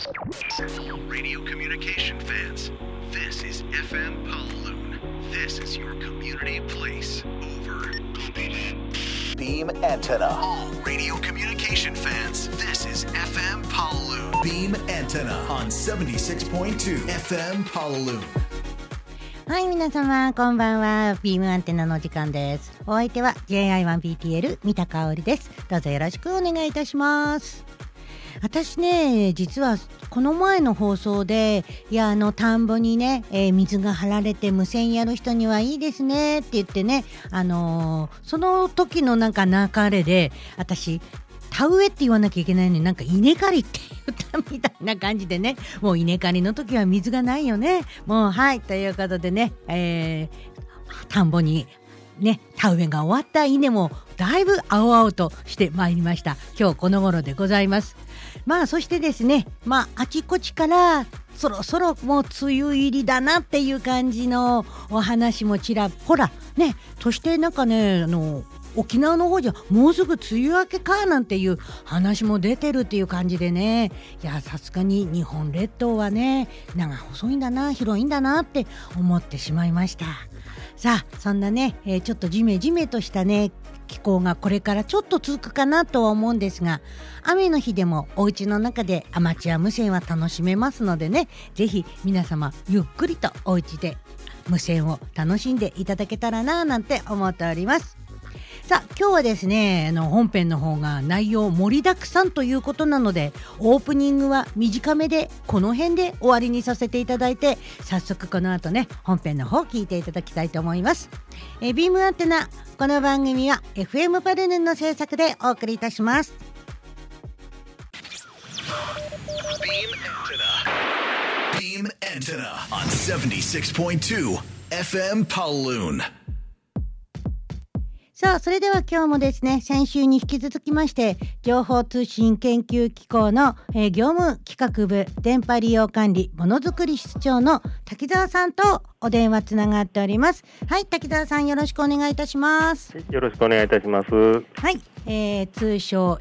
Radio communication fans, this is FM Kowloon. This is your community place. Over. Beam antenna. All radio communication fans, this is FM Kowloon. Beam antenna on 76.2 FM Kowloon. はい、皆様こんばんは。ビームアンテナの時間です。お相手は JI1BTL 三田香織です。どうぞよろしくお願いいたします。私ね、実はこの前の放送で田んぼにね、水が張られて無線やる人にはいいですねって言ってね、その時の流れで私田植えって言わなきゃいけないのに稲刈りって言ったみたいな感じでね、もう稲刈りの時は水がないよね。もうはいということでね、田んぼにね、田植えが終わった稲もだいぶ青々としてまいりました。今日この頃でございます。そしてですね、あちこちからそろそろもう梅雨入りだなっていう感じのお話もちらほらね、そして沖縄の方じゃもうすぐ梅雨明けかなんていう話も出てるっていう感じでね、さすがに日本列島はね長細いんだな、広いんだなって思ってしまいました。さあそんなね、ちょっとジメジメとしたね気候がこれからちょっと続くかなとは思うんですが、雨の日でもお家の中でアマチュア無線は楽しめますのでね、ぜひ皆様ゆっくりとお家で無線を楽しんでいただけたらななんて思っております。さあ今日はですね、本編の方が内容盛りだくさんということなので、オープニングは短めでこの辺で終わりにさせていただいて、早速この後ね本編の方聞いていただきたいと思います。ビームアンテナ、この番組は FM パルヌンの制作でお送りいたします。 Beam antenna on 76.2 FM Kowloon。 さあそれでは今日もですね、先週に引き続きまして情報通信研究機構の、業務企画部電波利用管理ものづくり室長の滝沢さんとお電話つながっております。はい、滝沢さんよろしくお願いいたします。 よろしくお願いいたします。 はい、通称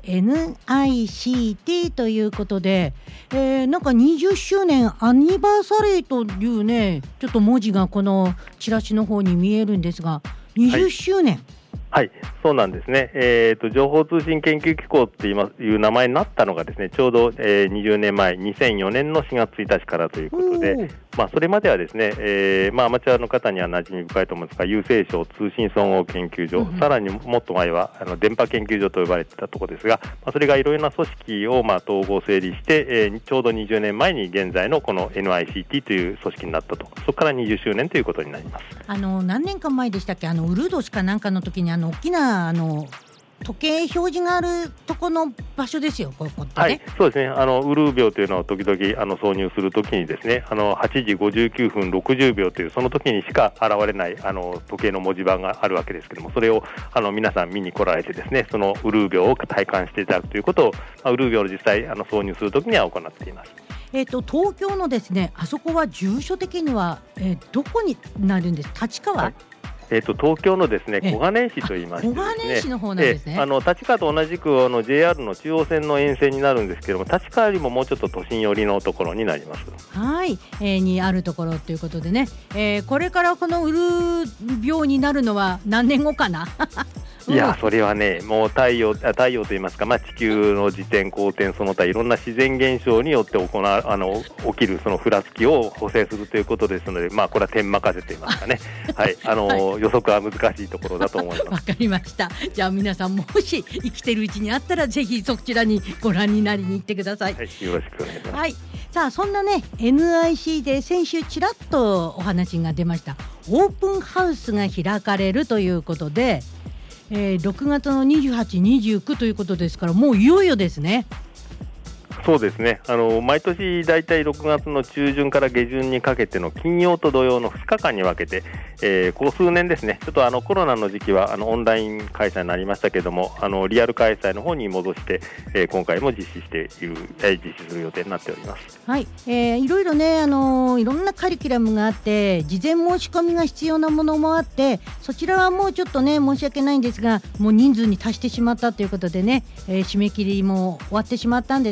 NICT ということで、20周年アニバーサリーというねちょっと文字がこのチラシの方に見えるんですが、20周年、 はい、そうなんですね。情報通信研究機構っていう名前になったのがですね、ちょうど、20年前2004年の4月1日からということで、それまではですね、アマチュアの方には馴染み深いと思うんですが、郵政省通信総合研究所、さらにもっと前は電波研究所と呼ばれていたところですが、それがいろいろな組織を統合整理して、ちょうど20年前に現在のこの NICT という組織になったと、そこから20周年ということになります。 何年間前でしたっけ、ウルードしかなんかの時に大きな時計表示があるとこの場所ですよ、ここってね。はい、 そうですね。ウルー秒というのを時々挿入するときにですね、8時59分60秒というその時にしか現れない時計の文字盤があるわけですけども、それを皆さん見に来られてですね、そのウルー秒を体感していただくということを、ウルー秒を実際挿入するときには行っています。 東京のですね、あそこは住所的には、どこになるんですか？立川？ 東京のですね小金井市といいましてですね、 小金井市の方なんですね。 立川と同じくJR の中央線の沿線になるんですけども、立川よりももうちょっと都心寄りのところになります。 はい、にあるところということでね、これからこのウルー秒になるのは何年後かな？ いや、それはね、もう太陽といいますか、地球の自転公転その他いろんな自然現象によって起きるそのふらつきを補正するということですので、これは天任せといいますかね、はい、予測は難しいところだと思います。 わかりました。じゃあ皆さんもし生きてるうちにあったらぜひそちらにご覧になりに行ってください。 はい、よろしくお願いします。 はい、さあそんなね NIC で先週ちらっとお話が出ましたオープンハウスが開かれるということで、6月の28、29ということですから、もういよいよですね。 そうですね。毎年だいたい6月の中旬から下旬にかけての金曜と土曜の2日間に分けて、ここ数年ですね、ちょっとコロナの時期はオンライン開催になりましたけども、リアル開催の方に戻して、今回も実施する予定になっております。 はい、いろいろね、いろんなカリキュラムがあって事前申し込みが必要なものもあって、そちらはもうちょっとね申し訳ないんですが、もう人数に達してしまったということでね、締め切りも終わってしまったんですが、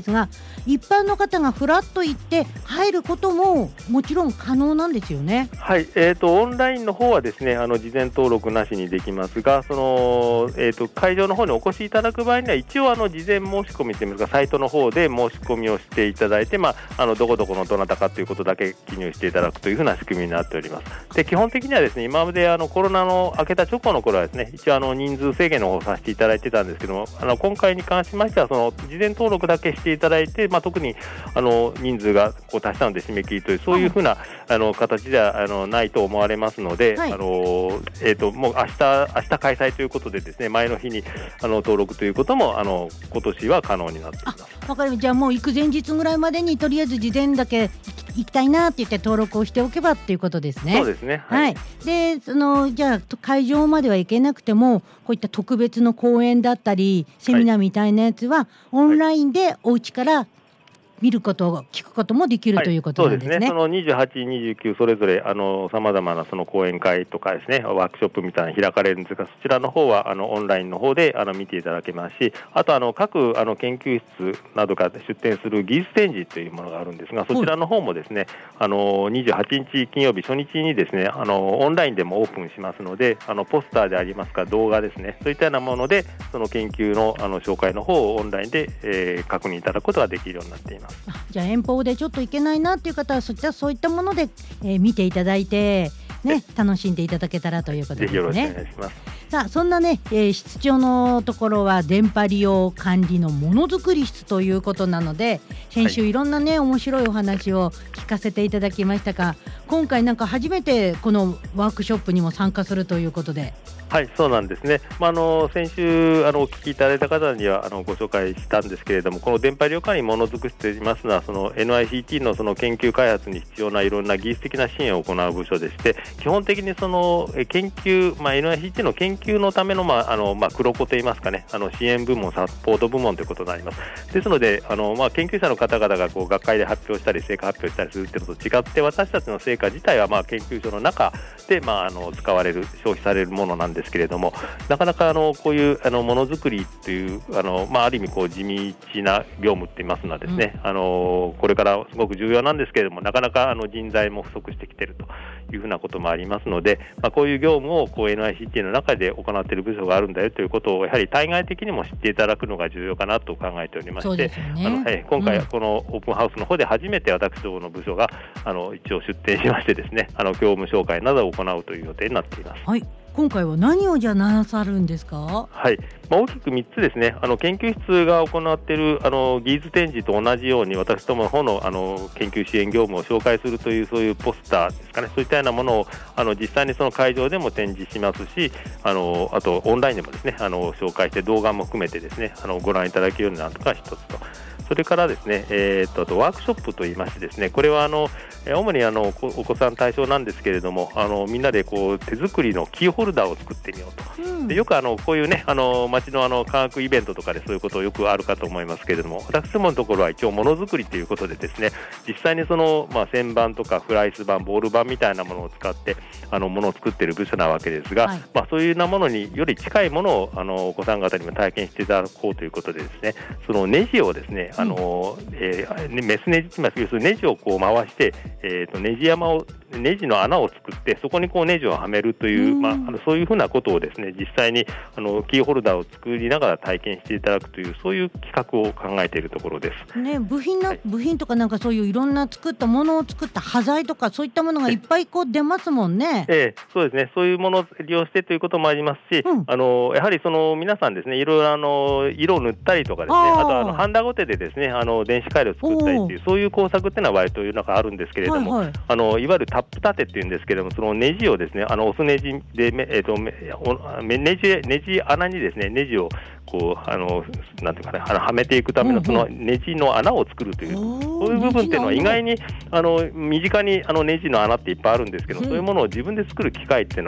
一般の方がフラッと行って入ることももちろん可能なんですよね。 はい、オンラインの方はですね、事前登録なしにできますが、会場の方にお越しいただく場合には一応事前申し込みといいますか、サイトの方で申し込みをしていただいて、どこどこのどなたかということだけ記入していただくというふうな仕組みになっております。で、基本的にはですね、今までコロナの明けた直後の頃はですね、一応人数制限の方をさせていただいてたんですけども、今回に関しましては事前登録だけしていただいて、特に人数が達したので締め切りというそういうふうな形ではないと思われますので、はい、もう明日開催ということでですね、前の日に登録ということも今年は可能になっています。 わかりました。じゃあもう行く前日ぐらいまでにとりあえず事前だけ行きたいなって言って登録をしておけばっていうことですね。 そうですね。はい。 でじゃあ会場までは行けなくてもこういった特別の講演だったりセミナーみたいなやつはオンラインでお家から見ること聞くこともできるということなんですね。 そうですね。28、29それぞれさまざまな講演会とかですね、ワークショップみたいなの開かれるんですが、そちらの方はオンラインの方で見ていただけますし、あと各研究室などが出展する技術展示というものがあるんですが、そちらの方もですね、28日金曜日初日にですね、オンラインでもオープンしますので、ポスターでありますか動画ですね、そういったようなものでその研究の紹介の方をオンラインで、確認いただくことができるようになっています。 じゃあ遠方でちょっと行けないなっていう方はそういったもので、見ていただいて、ね、楽しんでいただけたらということですね。 ぜひよろしくお願いします。 さあそんなね、室長のところは電波利用管理のものづくり室ということなので、先週いろんなね、面白いお話を聞かせていただきましたが、今回なんか初めてこのワークショップにも参加するということで。 はい、そうなんですね。先週お聞きいただいた方にはご紹介したんですけれども、この電波利用管理ものづくりといいますのは、NICT の研究開発に必要ないろんな技術的な支援を行う部署でして、基本的に研究、NICT の研究のための黒子といいますかね、支援部門、サポート部門ということになります。ですので研究者の方々が学会で発表したり成果発表したりするというのと違って、私たちの成果自体は研究所の中で使われる消費されるものなんですけれども、なかなかこういうものづくりというある意味地道な業務って言いますのはですね、これからすごく重要なんですけれども、なかなか人材も不足してきているというふうなこともありますので、こういう業務をNICT の中で行っている部署があるんだよということをやはり対外的にも知っていただくのが重要かなと考えておりまして、今回このオープンハウスの方で初めて私どもの部署が一応出展しましてですね、業務紹介などを行うという予定になっています。 はい、今回は何をじゃあなさるんですか？ はい、大きく3つですね。研究室が行っている技術展示と同じように、私どもの方の研究支援業務を紹介するというそういうポスターですかね、そういったようなものを実際にその会場でも展示しますし、あとオンラインでもですね紹介して動画も含めてですねご覧いただけるようになるのが一つと。それからですね、あとワークショップといいましてですね、これは主にお子さん対象なんですけれども、みんなで手作りのキーホルダーを作ってみようと、でよくこういうね街の科学イベントとかでそういうことよくあるかと思いますけれども、私どものところは一応ものづくりということでですね、実際に旋盤とかフライス板、ボール板みたいなものを使ってものを作っている部署なわけですが、そういうようなものにより近いものをお子さん方にも体験していただこうということでですね、そのネジをですねメスネジといいますけど、ネジを回して、ネジの穴を作ってそこにネジをはめるという、そういうふうなことをですね実際にキーホルダーを作りながら体験していただくというそういう企画を考えているところです。 ね、部品とかなんかそういういろんな作ったものを作った端材とかそういったものがいっぱい出ますもんね。 そうですね。そういうものを利用してということもありますし、やはり皆さんですねいろいろ色を塗ったりとかですね、あとハンダゴテでですね電子回路を作ったりというそういう工作っていうのは割と世の中あるんですけれども、いわゆるタップ立てっていうんですけれども、そのネジをですねオスネジでネジ穴にですねネジをなんていうかねはめていくためのそのネジの穴を作るという、そういう部分っていうのは意外に身近にネジの穴っていっぱいあるんですけど、そういうものを自分で作る機会っていうのは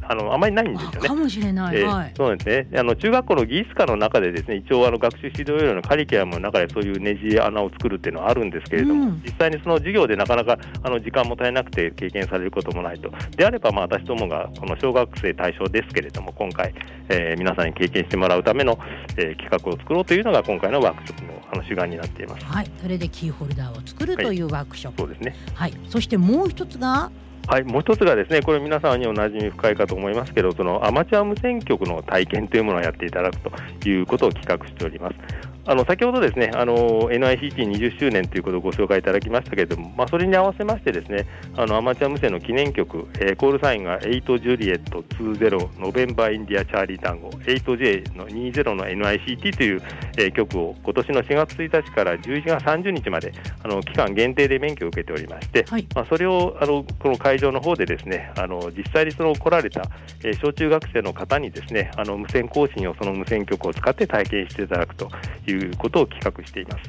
あまりないんですよね。 かもしれない、 そうですね。中学校の技術科の中でですね、一応学習指導要領のカリキュラムの中でそういうネジ穴を作るっていうのはあるんですけれども、実際にその授業でなかなか時間も足りなくて経験されることもないと。であれば私どもがこの小学生対象ですけれども、今回、皆さんに経験してもらうための、企画を作ろうというのが今回のワークショップの主眼になっています。 はい、それでキーホルダーを作るというワークショップ、 そうですね。 はい、そしてもう一つがもう一つがですね、これ皆さんにお馴染み深いかと思いますけど、そのアマチュア無線局の体験というものをやっていただくということを企画しております。先ほどですね、NICT20 周年ということをご紹介いただきましたけれども、それに合わせましてですね、アマチュア無線の記念曲、コールサインが8ジュリエット20ノベンバーインディアチャーリー単語 8J の20の NICT という、曲を今年の4月1日から11月30日まで期間限定で免許を受けておりまして、それをこの会場の方でですね、実際に来られた、小中学生の方にですね、無線更新をその無線局を使って体験していただくということを企画しています。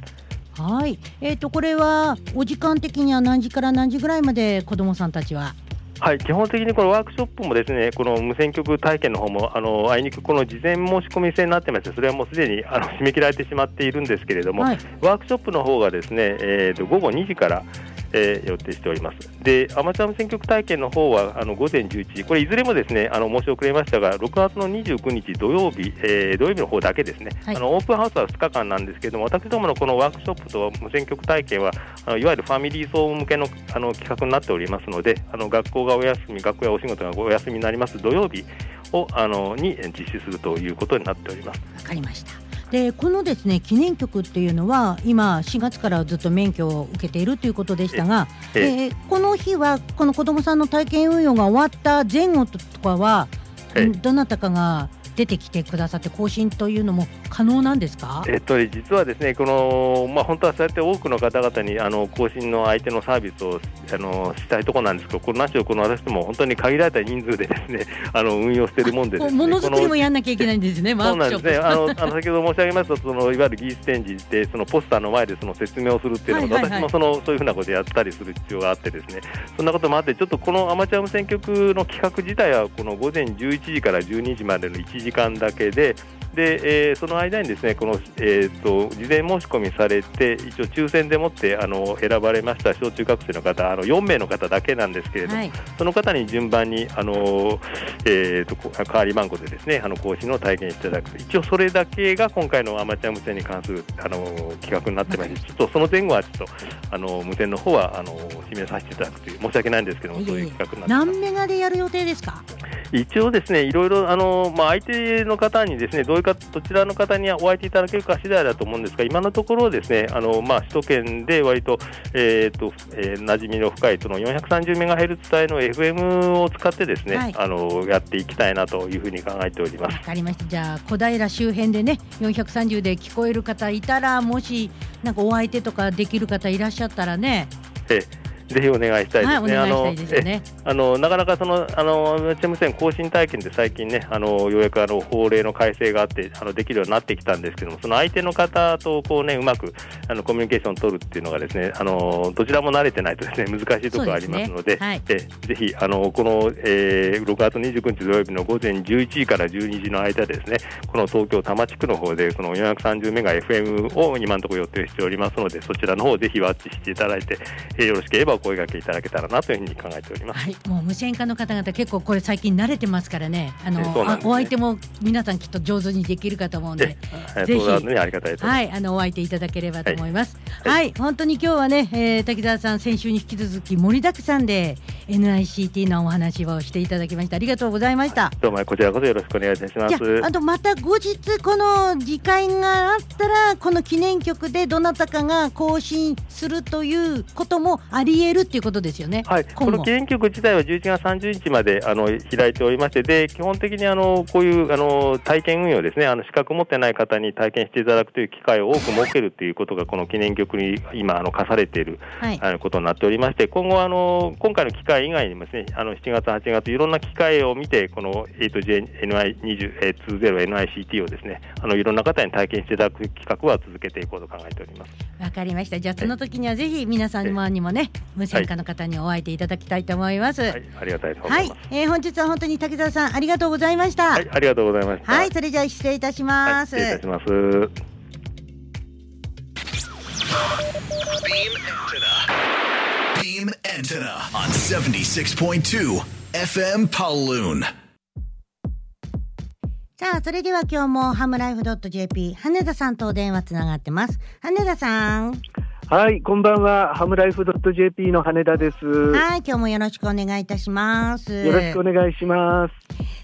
はい、これはお時間的には何時から何時ぐらいまで子どもさんたちは？ はい、基本的にこのワークショップもですね、この無線局体験の方もあいにくこの事前申し込み制になってまして、それはもうすでに締め切られてしまっているんですけれども、ワークショップの方がですね、午後2時から予定しております。で、アマチュア無線局体験の方は午前11時、これいずれもですね申し遅れましたが、6月の29日土曜日、土曜日の方だけですね、オープンハウスは2日間なんですけれども、私どものこのワークショップと無線局体験はいわゆるファミリー層向けの企画になっておりますので、学校がお休み、学校やお仕事がお休みになります土曜日をに実施するということになっております。 わかりました。でこのですね記念局っていうのは今4月からずっと免許を受けているということでしたが、この日はこの子どもさんの体験運用が終わった前後とかは、どなたかが出てきてくださって更新というのも可能なんですか？ 実はですね、この本当はそうやって多くの方々に更新の相手のサービスをしたいところなんですけど、この何しろこの私ども本当に限られた人数でですね運用しているもんでですね、 ものづくりもやんなきゃいけないんですね。 そうなんですね。先ほど申し上げましたいわゆる技術展示でそのポスターの前でその説明をするっていうのは、私もそういうふうなことをやったりする必要があってですね、そんなこともあって、ちょっとこのアマチュア無線局の企画自体はこの午前11時から12時までの1時間だけで、その間にですね、この、事前申し込みされて一応抽選でもって選ばれました小中学生の方4名の方だけなんですけれども、その方に順番に代わり番号でですね更新を体験していただく、一応それだけが今回のアマチュア無線に関する企画になってまして、ちょっとその前後はちょっと無線の方は締めさせていただくという、申し訳ないんですけども、そういう企画になってます。 何メガでやる予定ですか？ 一応ですね、いろいろ相手の方にですねどちらの方にお相手いただけるか次第だと思うんですが、今のところですね首都圏で割と馴染みの深いその 430MHz 帯の FM を使ってですね、やっていきたいなというふうに考えております。 わかりました。じゃあ小平周辺でね430で聞こえる方いたら、もしなんかお相手とかできる方いらっしゃったらね、 ぜひお願いしたいですね。 お願いしたいですよね。 なかなかそのアマチュア無線更新体験で最近ねようやく法令の改正があってできるようになってきたんですけども、その相手の方とこうねうまくコミュニケーションを取るっていうのがですねどちらも慣れてないとですね難しいところがありますので、ぜひこの、6月29日土曜日の午前11時から12時の間ですね、この東京多摩地区の方でこの 430MHz FM を今のところ予定しておりますので、そちらの方ぜひワッチしていただいて、よろしければお声掛けいただけたらなというふうに考えております。 もう無線化の方々結構これ最近慣れてますからね、お相手も皆さんきっと上手にできるかと思うんで、ぜひ、 ありがたいです。 お相手いただければと思います。本当に今日はね、滝沢さん先週に引き続き盛りだくさんで NICT のお話をしていただきました。ありがとうございました。 どうもこちらこそよろしくお願いいたします。 また後日この次回があったらこの記念局でどなたかが更新するということもあり得るっていうことですよね。 この記念局自体は11月30日まで開いておりまして、で基本的にこういう体験運用ですね、資格を持ってない方に体験していただくという機会を多く設けるということがこの記念局に今課されている、ことになっておりまして、今後今回の機会以外にもですね7月8月いろんな機会を見てこの 8JNI20NICT をですねいろんな方に体験していただく企画は続けていこうと考えております。 わかりました。じゃあその時にはぜひ皆さんにもね無線化の方にお会いていただきたいと思います。 はい、ありがたいと思います。 本日は本当に竹澤さんありがとうございました。 はい、ありがとうございました。 はい、それじゃあ失礼いたします。 はい、失礼いたします。 Beam Antenna on 76.2 FM Paloon。 さあ、それでは今日もハムライフ .jp 羽田さんとお電話つながってます。羽田さん。 はい、こんばんは。ハムライフ .jp の羽田です。 はい、今日もよろしくお願いいたします。 よろしくお願いします。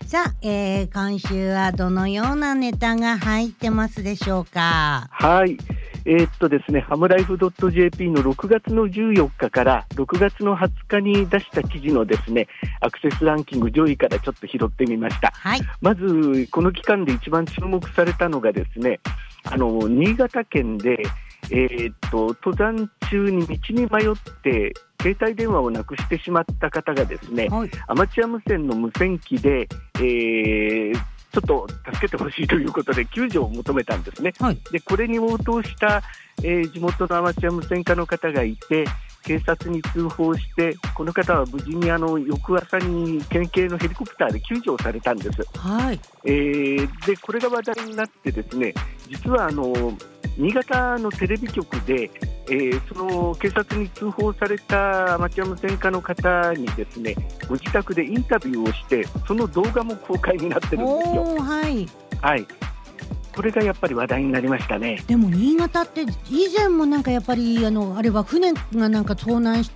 さあ、今週はどのようなネタが入ってますでしょうか。 はい。ですね、ハムライフ .jp の6月の14日から6月の20日に出した記事のですね、アクセスランキング上位からちょっと拾ってみました。 はい。まず、この期間で一番注目されたのがですね、新潟県で、登山中に道に迷って携帯電話をなくしてしまった方がですね、はい、アマチュア無線の無線機で、ちょっと助けてほしいということで救助を求めたんですね。はい、でこれに応答した、地元のアマチュア無線家の方がいて、警察に通報して、この方は無事に翌朝に県警のヘリコプターで救助をされたんです。はい。でこれが話題になってですね、実は新潟のテレビ局で、その警察に通報されたアマチュア無線家の方にですね、ご自宅でインタビューをして、その動画も公開になってるんですよ。はい、はい、これがやっぱり話題になりましたね。 でも新潟って以前もなんかやっぱりあれは船がなんか遭難して、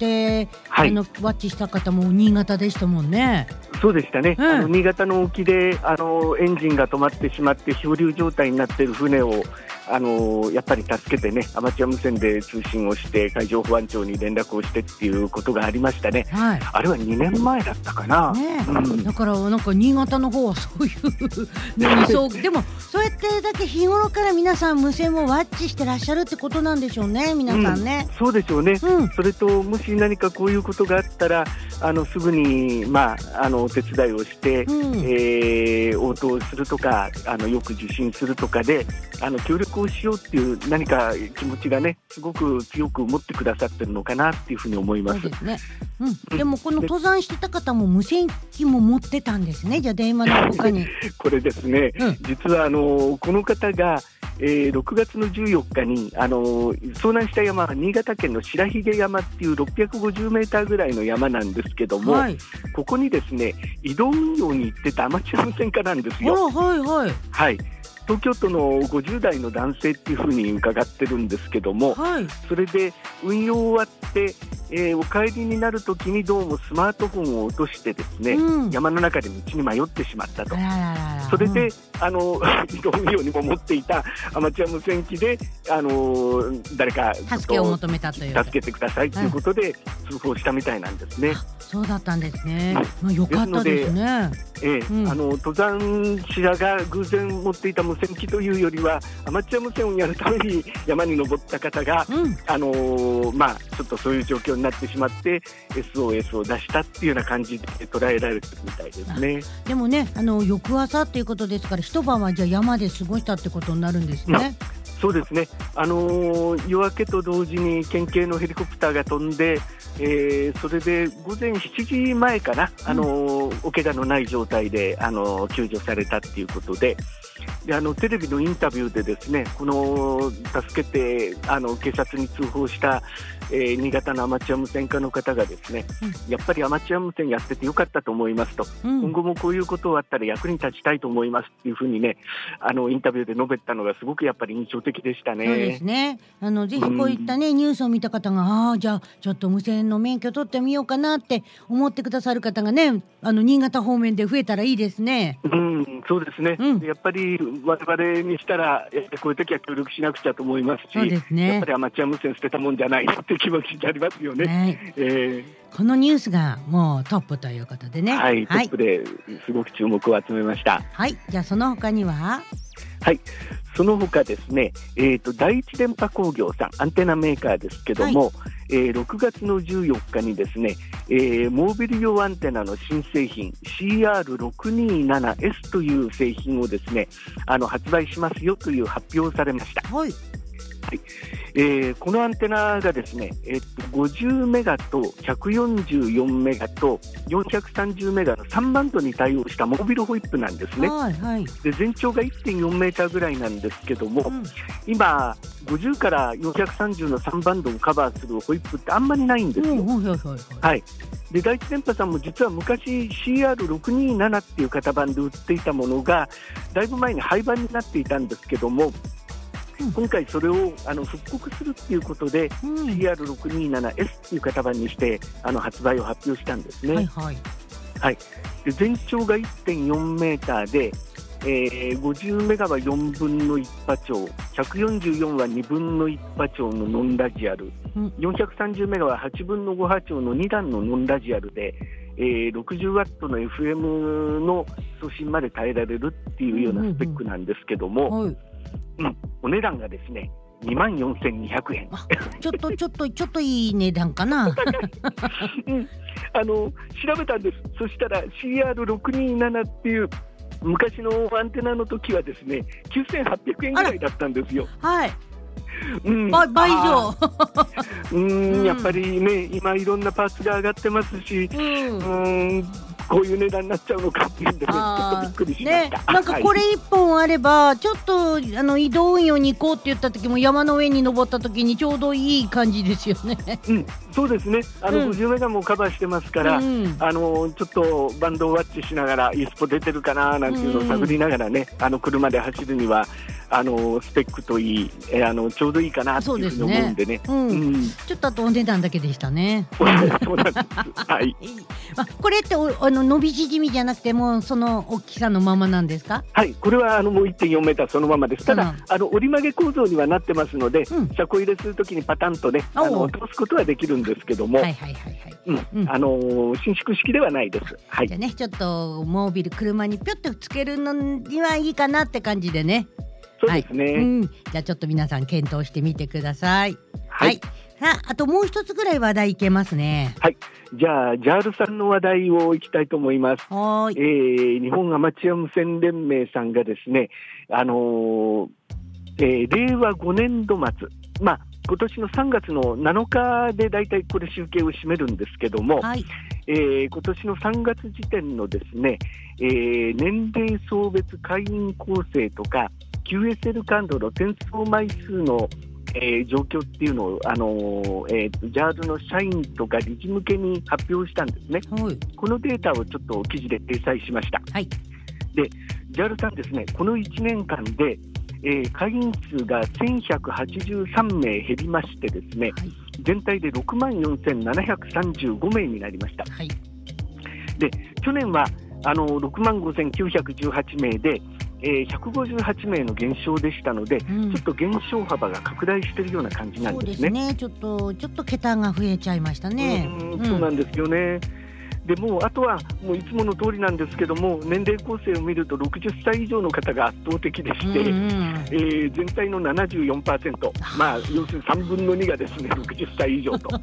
はい、ワッチした方も新潟でしたもんね。 そうでしたね、新潟の沖でエンジンが止まってしまって漂流状態になっている船をやっぱり助けてね、アマチュア無線で通信をして海上保安庁に連絡をしてっていうことがありましたね。はい、あれは2年前だったかな。ね、 だからなんか新潟の方はそういうのにそうでもそうやってだけ日頃から皆さん無線をワッチしてらっしゃるってことなんでしょうね、皆さんね。 そうでしょうね。それともし何かこういうことがあったらすぐにお手伝いをして、応答するとかよく受信するとかで協力をしようっていう何か気持ちがね、すごく強く持ってくださってるのかなっていうふうに思います。 そうですね。でもこの登山してた方も無線機も持ってたんですね。じゃあ電話の他にこれですね、実はこの方が6月の14日に遭難した山は新潟県の白髭山っていう650メーターぐらいの山なんですけども、はい、ここにですね移動運用に行ってたアマチュア無線家なんですよ。はいはいはい。東京都の50代の男性っていうふうに伺ってるんですけども、はい、それで運用終わって、お帰りになるときにどうもスマートフォンを落としてですね、山の中で道に迷ってしまったと。それで移動運用にも持っていたアマチュア無線機で誰か助けを求めたという、 助けてくださいということで通報したみたいなんですね。 そうだったんですね。よかったですね。 登山者が偶然持っていた無線機というよりはアマチュア無線をやるために山に登った方が、ちょっとそういう状況になってしまって SOS を出したっていうような感じで捉えられてるみたいですね。 でもね翌朝っていうことですから一晩はじゃあ山で過ごしたってことになるんですね。 そうですね。夜明けと同時に県警のヘリコプターが飛んで、それで午前7時前かな、お怪我のない状態で救助されたっていうことで、テレビのインタビューでですね、この助けて警察に通報した、新潟のアマチュア無線家の方がですね、やっぱりアマチュア無線やっててよかったと思いますと、今後もこういうことがあったら役に立ちたいと思いますっていうふうにね、インタビューで述べたのがすごくやっぱり印象的でしたね。 そうですね。ぜひこういったね、ニュースを見た方がじゃあちょっと無線の免許取ってみようかなって思ってくださる方がね、新潟方面で増えたらいいですね。 そうですね。やっぱり我々にしたらこういう時は協力しなくちゃと思いますし、そうですね、やっぱりアマチュア無線捨てたもんじゃないって気持ちになりますよね。 このニュースがもうトップということでね。 はい、トップですごく注目を集めました。 はい、じゃあその他には、 はい、その他ですね、第一電波工業さん、アンテナメーカーですけども、6月の14日にですね、モービル用アンテナの新製品 CR627S という製品をですね発売しますよという発表をされました。はい、 このアンテナがですね、50メガと144メガと430メガの3バンドに対応したモービルホイップなんですね。 はいはい。 で全長が 1.4 メーターぐらいなんですけども、今50から430の3バンドをカバーするホイップってあんまりないんですよ。はい。で第一電波さんも実は昔 CR627 っていう型番で売っていたものがだいぶ前に廃盤になっていたんですけども、今回それを復刻するっていうことで、CR627S っていう型番にして発売を発表したんですね。はいはいはい。で全長が 1.4 メーターで、50メガは4分の1波長、144は2分の1波長のノンラジアル、430メガは8分の5波長の2段のノンラジアルで、60ワットの FM の送信まで耐えられるっていうようなスペックなんですけども、お値段がですね24,200円。 ちょっといい値段かな。 調べたんです。そしたら CR627 っていう昔のアンテナの時はですね9,800円ぐらいだったんですよ。はい。 倍以上。 やっぱりね今いろんなパーツが上がってますし、こういう値段になっちゃうのかっていうんで、ね、ちょっとびっくりしました。 なんかこれ1本あれば、ちょっと移動運用に行こうって言った時も山の上に登った時にちょうどいい感じですよね。 そうですね。50メガもカバーしてますから、ちょっとバンドをワッチしながらイスポ出てるかななんていうのを探りながらね、車で走るにはスペックといい、ちょうどいいかなというふうに思うんでね。 ちょっとあとお値段だけでしたね。 そうなんです。はい。 これって伸び縮みじゃなくてもうその大きさのままなんですか？ はい、これはもう 1.4 メーターそのままです。ただ折り曲げ構造にはなってますので、車庫入れするときにパタンとね通すことはできるんですけども、伸縮式ではないです。はい。 じゃあね、ちょっとモービル車にピョッとつけるのにはいいかなって感じでね。 そうですね。 じゃあちょっと皆さん検討してみてください。はい。あともう一つぐらい話題いけますね。 はい。じゃあJALさんの話題をいきたいと思います。日本アマチュア無線連盟さんがですね、令和5年度末、今年の3月の7日でだいたいこれ集計を占めるんですけども、今年の3月時点のですね、年齢層別会員構成とか QSL 感度の転送枚数の状況っていうのをJAL の社員とか理事向けに発表したんですね。このデータをちょっと記事で掲載しました。で JAL さんですね、この1年間で、会員数が1183名減りましてですね、全体で64,735名になりました。で去年は65,918名で158名の減少でしたので、ちょっと減少幅が拡大しているような感じなんですね。 そうですね。ちょっと桁が増えちゃいましたね。 そうなんですよね。でもうあとはもういつもの通りなんですけども、年齢構成を見ると60歳以上の方が圧倒的でして、全体の 74%、要するに3分の2がですね60歳以上と。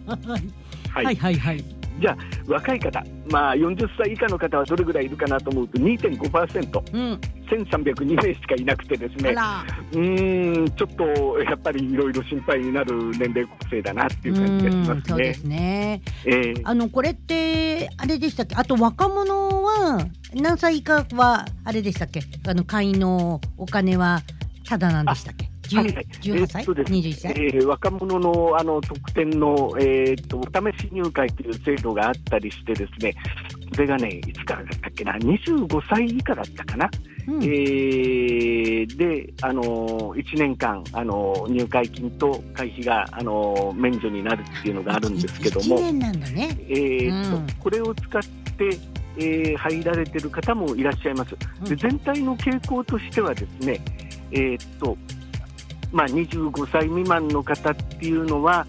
じゃあ若い方、40歳以下の方はどれぐらいいるかなと思うと 2.5%、1302名しかいなくてですね、ちょっとやっぱりいろいろ心配になる年齢構成だなっていう感じがしますね。 そうですね。これってあれでしたっけ？あと若者は何歳以下はあれでしたっけ？会員のお金はタダなんでしたっけ？18歳、21歳、 若者の特典の、お試し入会という制度があったりしてですね、それがねいつからだったっけな、25歳以下だったかな、で1年間入会金と会費が免除になるっていうのがあるんですけども、 1年なんだね。 これを使って入られてる方もいらっしゃいます。で全体の傾向としてはですね、25歳未満の方っていうのは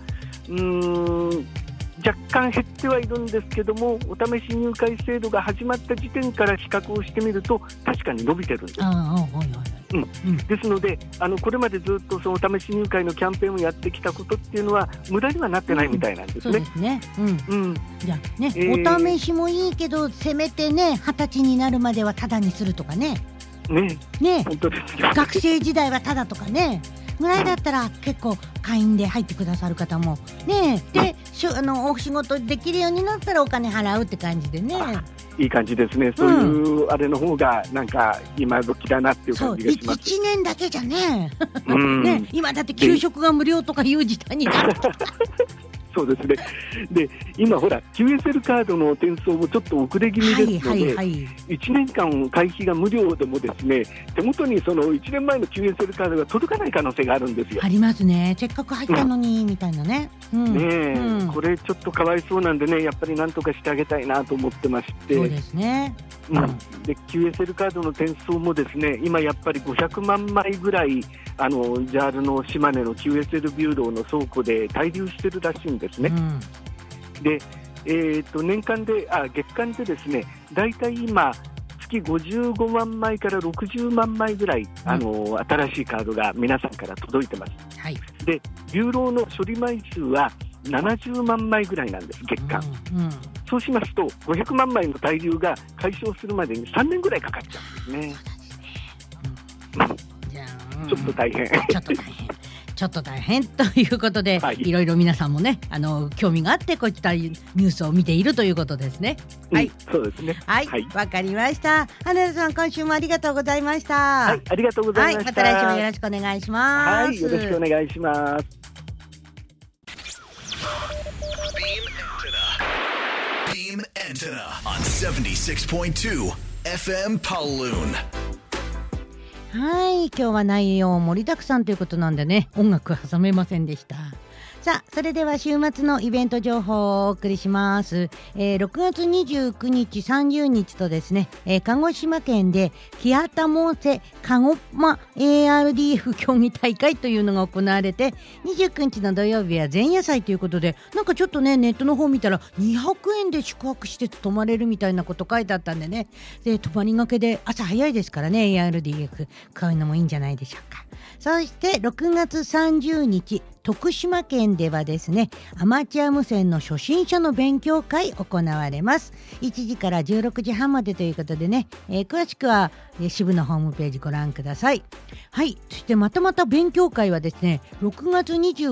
若干減ってはいるんですけども、お試し入会制度が始まった時点から比較をしてみると確かに伸びてるんです。ですのでこれまでずっとそのお試し入会のキャンペーンをやってきたことっていうのは無駄にはなってないみたいなんですね。 そうですね。じゃあね、お試しもいいけどせめてね20歳になるまではタダにするとかね。 本当ですよ。 学生時代はタダとかね。 ぐらいだったら結構会員で入ってくださる方もねでお仕事できるようになったらお金払うって感じでね。 いい感じですね。そういうあれの方がなんか今時だなっていう感じがします。 1年だけじゃねね、今だって給食が無料とかいう時代になってそうですね。で、今ほら QSL カードの転送もちょっと遅れ気味ですので、1年間会費が無料でもですね、手元にその1年前の QSL カードが届かない可能性があるんですよ。 ありますね。せっかく入ったのに、みたいなね。 これちょっとかわいそうなんでね、やっぱりなんとかしてあげたいなと思ってまして。 そうですね。 で QSL カードの転送もですね、今やっぱり500万枚ぐらいJAL の島根の QSL ビューローの倉庫で滞留してるらしいんですね。で、年間で月間でですね、だいたい今月55万枚から60万枚ぐらい、新しいカードが皆さんから届いてます。でビューローの処理枚数は70万枚ぐらいなんです、月間。そうしますと500万枚の滞留が解消するまでに3年ぐらいかかっちゃうんですね。ちょっと大変ちょっと大変ということで、いろいろ皆さんもね興味があってこういったニュースを見ているということですね。 そうですね。 わかりました。花田さん、今週もありがとうございました。 ありがとうございました。 また来週もよろしくお願いします。 よろしくお願いします。 Beam Antenna on 76.2 FM Paloon。 今日は内容盛りだくさんということなんでね、音楽は挟めませんでした。さあ、それでは週末のイベント情報をお送りします。6月29日30日とですね、鹿児島県でキアタモーセカゴマ ARDF 競技大会というのが行われて、29日の土曜日は前夜祭ということで、なんかちょっとねネットの方見たら200円で宿泊施設泊まれるみたいなこと書いてあったんでね、で泊まりがけで朝早いですからね、 ARDF こういうのもいいんじゃないでしょうか。そして6月30日徳島県ではですね、アマチュア無線の初心者の勉強会行われます。1時から16時半までということでね、詳しくは支部のホームページご覧ください。そしてまた勉強会はですね、6月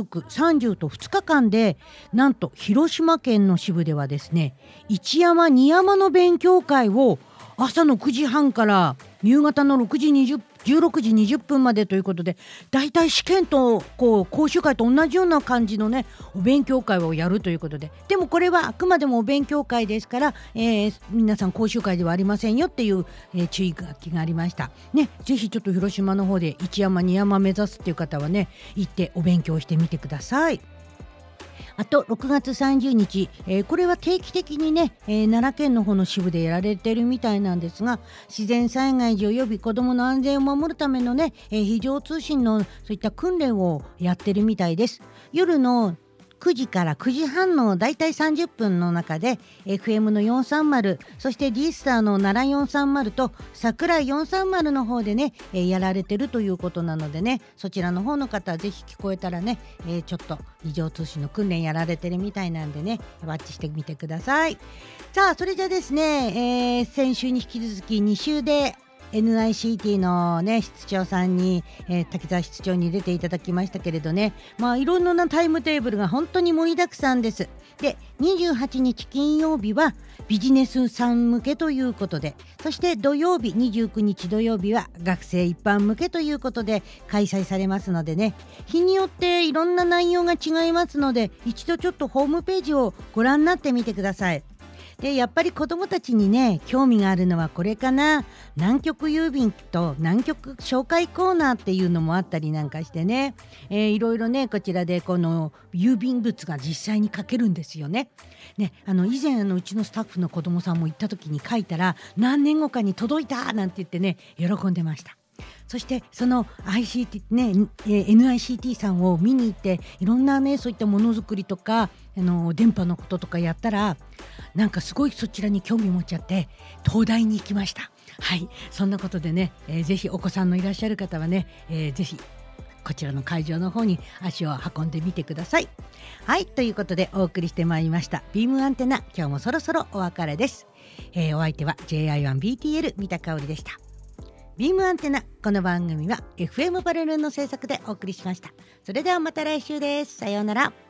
29、30と2日間で、なんと広島県の支部ではですね、一山二山の勉強会を朝の9時半から夕方の16時20分までということで、だいたい試験と講習会と同じような感じのねお勉強会をやるということで、でもこれはあくまでもお勉強会ですから、皆さん講習会ではありませんよっていう、注意書きがありましたね。ぜひちょっと広島の方で一山二山目指すっていう方はね、行ってお勉強してみてください。あと6月30日、これは定期的にね、奈良県の方の支部でやられているみたいなんですが、自然災害時及び子どもの安全を守るためのね、非常通信のそういった訓練をやってるみたいです。夜の9時から9時半のだいたい30分の中で FM の430、そして D スターの奈良430と桜井430の方でね、やられてるということなのでね、そちらの方の方はぜひ聞こえたらね、ちょっと非常通信の訓練やられてるみたいなんでね、ワッチしてみてください。さあ、それじゃですね、先週に引き続き2週でNICT のね室長さんに、滝沢室長に出ていただきましたけれどね、いろんなタイムテーブルが本当に盛りだくさんです。で、28日金曜日はビジネスさん向けということで、そして土曜日29日土曜日は学生一般向けということで開催されますのでね、日によっていろんな内容が違いますので、一度ちょっとホームページをご覧になってみてください。で、やっぱり子どもたちにね興味があるのはこれかな。南極郵便と南極紹介コーナーっていうのもあったりなんかしてね、いろいろねこちらでこの郵便物が実際に書けるんですよね。以前うちのスタッフの子どもさんも行った時に書いたら何年後かに届いたなんて言ってね喜んでました。そしてその ICT ね、NICT さんを見に行っていろんなねそういったものづくりとか電波のこととかやったら、なんかすごいそちらに興味持っちゃって東大に行きました。そんなことでね、ぜひお子さんのいらっしゃる方はね、ぜひこちらの会場の方に足を運んでみてください。ということでお送りしてまいりましたビームアンテナ、今日もそろそろお別れです。お相手は JI1BTL 三田香織でした。 ビームアンテナ、この番組は FM パルルンの制作でお送りしました。それではまた来週です。さようなら。